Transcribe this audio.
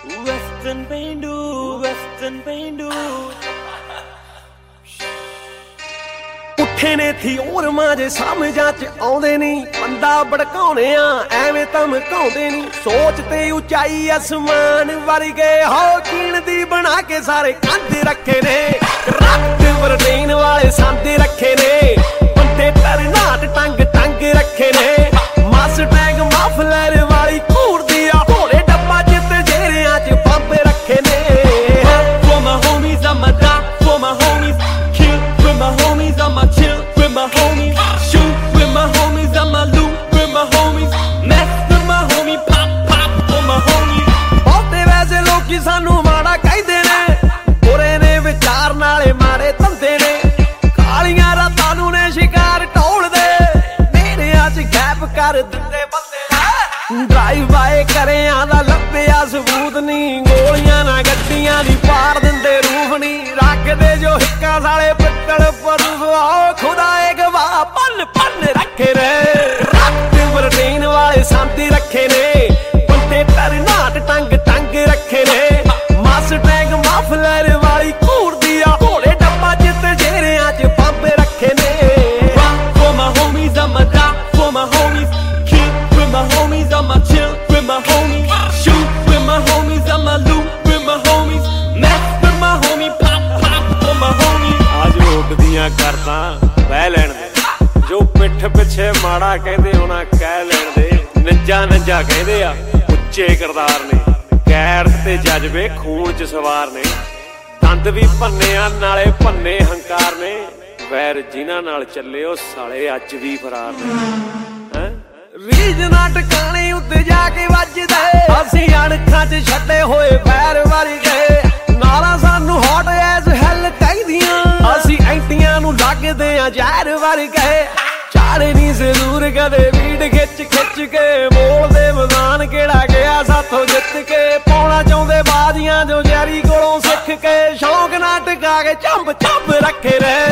Western ਪੇਂਡੂ Western ਪੇਂਡੂ ਉੱਠੇ ਨੇ ਥਿਉਰ ਮਾਂਜੇ ਸਮਝਾਂ ਚ ਆਉਂਦੇ ਨਹੀਂ ਬੰਦਾ ਭੜਕਾਉਣੇ ਆ ਐਵੇਂ ਧਮਕਾਉਂਦੇ ਨਹੀਂ ਸੋਚ ਤੇ ਉਚਾਈ ਅਸਮਾਨ ਵਰਗੇ ਹੋ ਕੀਣ ਦੀ ਬਣਾ ਕੇ ਸਾਰੇ ਕੰਧ ਰੱਖੇ ਨੇ ਰੱਖ ਵਰਦੇਨ ਵਾਲੇ ਸਾਂਦੇ ਰੱਖੇ ਨੇ ਬੰਦੇ ਤਰਨਾਟ ਟੰਗ ਟੰਗ ਰੱਖੇ ਨੇ ਮਸਟੈਂਗ ਮਫਲਰ ਵਾਲੀ ਘੂਰਦੀ ਆ ਘੋੜੇ ਡੱਬਾ ਜਿੱਤੇ ਜੇਰਿਆਂ ਚ ਬੰਬ ਰੱਖੇ ਨੇ For my homies I'ma die for my homies Kill with my homies I'ma chill with my homies Shoot with my homies I'ma loot with my homies Mess with my homie pop pop for my homies ਬਹੁਤੇ ਵੈਸੇ ਲੋਕੀ ਸਾਨੂੰ ਮਾੜਾ ਕਹਿੰਦੇ ਨੇ ਬੁਰੇ ਨੇ ਵਿਚਾਰ ਨਾਲੇ ਮਾਰੇ ਧੰਦੇ ਨੇ ਕਾਲੀਆਂ ਰਾਤਾਂ ਨੂੰ ਨੇ ਸ਼ਿਕਾਰ ਢੋਲਦੇ ਨੇੜਿਆਂ ਚ ਗੈਪ ਕਰ ਦਿੰਦੇ ਬੰਦੇ ਡਰਾਈਵ ਬਾਏ ਕਰਿਆਂ ਦਾ ਲੱਭਿਆ ਸਬੂਤ ਨਹੀਂ ਗੋਲੀਆਂ ਨਾ ਗੱਡੀਆਂ ਦੀ ਪਾੜ ਦਿੰਦੇ ਰੂਹ ਨਹੀਂ ਰੱਖਦੇ ਜੋ ਹਿੱਕਾਂ ਸਾਲੇ ਪਿੱਤਲ ਪਰਵਾਹ ਖੁਦਾ ਏ ਗਵਾਹ ਪੰਨ ਪੰਨ ਰੱਖੇ ਰੇ ਰੱਖ ਵਰਦੇਨ ਵਾਲੇ ਸਾਂਤੀ ਰੱਖੇ ਨੇ ਬੰਦੇ ਤਰਨਾਟ ਟੰਗ ਟੰਗ ਰੱਖੇ ਨੇ ਮਸਟੈਂਗ ਮਫਲਰ ਵਾਲੀ ਘੂਰਦੀ ਆ ਘੋੜੇ ਡੱਬਾ ਜਿੱਤੇ ਜੇਰਿਆਂ ਚ ਬੰਬ ਰੱਖੇ ਨੇ For my homies I'ma die for my homies Kill with my homies I'ma chill with my homies Shoot with my homies I'ma loot with my homies Mess with my homie pop pop for my homies ਅੱਜ ਉੱਡਦੀਆਂ ਕਰਦਾ ਬਹਿ ਲੈਣ ਦੇ ਜੋ ਪਿੱਠ ਪਿੱਛੇ ਮਾੜਾ ਕਹਿੰਦੇ ਹੋਣਾ ਕਹਿ ਲੈਣ ਦੇ ਨੱਜਾ ਨੱਜਾ ਕਹਿੰਦੇ ਆ ਉੱਚੇ ਕਿਰਦਾਰ ਨੇ ਗੈਰਤ ਤੇ ਜਜ਼ਬੇ ਖੂਨ ਚ ਸਵਾਰ ਨੇ ਦੰਦ ਵੀ ਭੰਨੇ ਆ ਨਾਲੇ ਭੰਨੇ ਹੰਕਾਰ ਨੇ ਵੈਰ ਜਿਨ੍ਹਾਂ ਨਾਲ ਚੱਲੇ ਉਹ ਸਾਲੇ ਅੱਜ ਵੀ ਫਰਾਰ ਨੇ ਰੀਝ ਨਾ ਟਿਕਾਣੇ ਉੱਤੇ ਜਾ ਕੇ ਵੱਜਦੇ ਅਸੀਂ ਅਣਖਾਂ ਚ ਛੱਡੇ ਹੋਏ ਪੈਰ ਵਾਰੀ ਗਏ ਨਾਲਾਂ ਸਾਨੂੰ ਹੌਟ ਐਸ ਹੈਲ ਕਹਿੰਦੀਆਂ ਅਸੀਂ ਐਂਟੀਆਂ ਨੂੰ ਲੱਗਦੇ ਆ ਜ਼ਹਿਰ ਵਰ ਗਏ ਚਾਰੇ ਨਹੀਂ ਜ਼ਰੂਰ ਕਦੇ ਵੀੜ ਖਿੱਚ ਖਿੱਚ ਕੇ ਬੋਲਦੇ ਮੈਦਾਨ ਕਿਹੜਾ ਗਿਆ ਸਾਥੋਂ ਜਿੱਤ ਕੇ ਪਾਉਣਾ ਚਾਹੁੰਦੇ ਬਾਜ਼ੀਆਂ ਜੋ ਜੈਰੀ ਕੋਲੋਂ ਸਿੱਖ ਕੇ ਸ਼ੌਂਕ ਨਾ ਟਿਕਾ ਕੇ ਚੰਬ ਚੰਬ ਰੱਖੇ ਰਹੇ